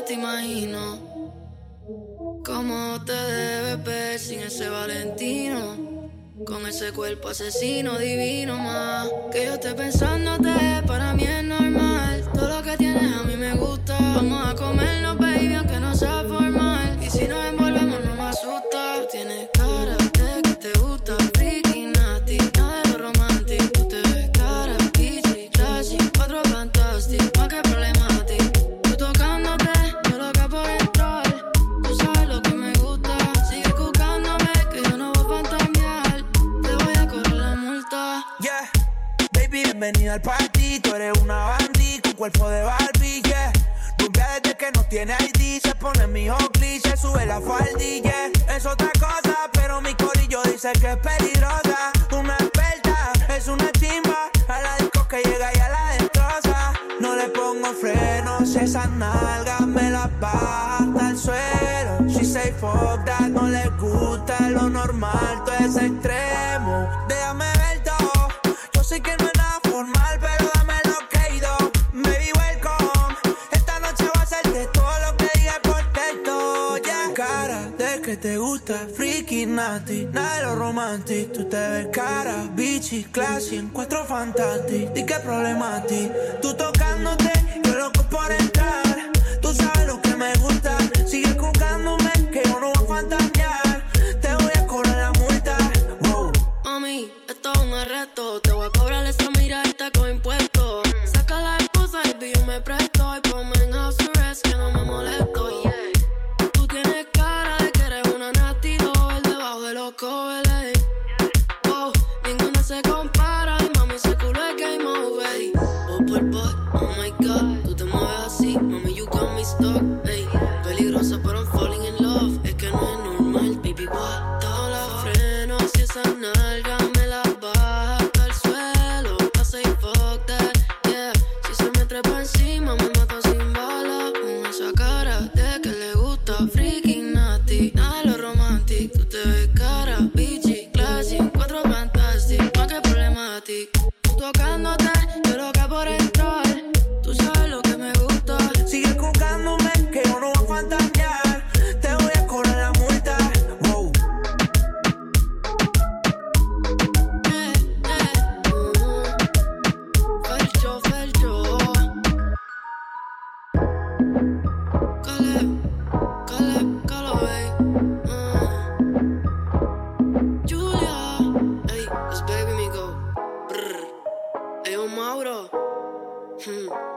sola te imagino cómo te debes ver sin ese Valentino, con ese cuerpo asesino divino más. Que yo esté pensándote, para mí es normal. Todo lo que tienes a mí me gusta. Vamos a comernos, baby, aunque no sea formal. Y si nos envolvemos no me asusta. Tú tienes cara de que te gusta freaky, nasty, nada de lo romántico. Tú te ves cara, easy, classy, otro fantástico, más que problemático. Tú tocándote, yo loca por entrar. Tú sabes lo que me gusta. Sigue buscándome, que yo no voy a fantamear. Te voy a correr la multa. Yeah, baby, bienvenida al party. Tú eres una bandí con cuerpo de Barbie, yeah. Rumbia desde que no tiene ID. Se pone mi Oakley, se sube la faldilla. Es otra cosa, pero mi corillo dice que es peligrosa. Una experta, es una chimba. A la disco que llega y a la destroza. No le pongo frenos, esas nalgas me las baja hasta el suelo. She say fuck that, no le gusta lo normal, todo es extremo. Déjame ver todo, yo sé que no es nada formal, pero dame lo que he ido. Baby, welcome, esta noche va a ser de todo lo que diga por texto, yeah. Cara de que te gusta, freaky, nasty, nada de lo romántico. Tú te ves cara, bitchy, classy, en cuatro fantastic. Di que problema a ti, tú tocándote, yo loco por entrar. Tú sabes lo que me gusta, sigue buscándome, que yo no voy a fantasear. Te voy a cobrar la multa, wow. Mami, esto es un arresto. Te voy a cobrar esa mirada con impuestos. Saca la excusa y yo me presto. Y ponme en house arrest que no me molesto. Tú tienes cara de que eres una nasty doll debajo de los covers. Wow, ninguna se compara. Y mami, ese culo es game over. Oh, por boy, oh my god. Tú te mueves así, mami, you got me stuck. Ey, peligrosa, pero I'm falling in love. Es que no es normal, baby, what? Todos los frenos y esa nalga me la baja hasta el suelo. I say fuck that, yeah. Si se me trepa encima, me mata sin bala. Con esa cara de que le gusta freaky, nasty, nada de lo romántico. Tú te ves cara, bitchy, classy, cuatro fantastic, más que problemático. Tú tocándote, yo loca por entrar. Tú sabes lo que me gusta. Sigue buscándome, que yo no voy a fantasear. Te voy a cobrar la multa, wow. Felcho, Felcho. Caleb, Julia, ey, it's baby me go. Brr. Ey, Mauro.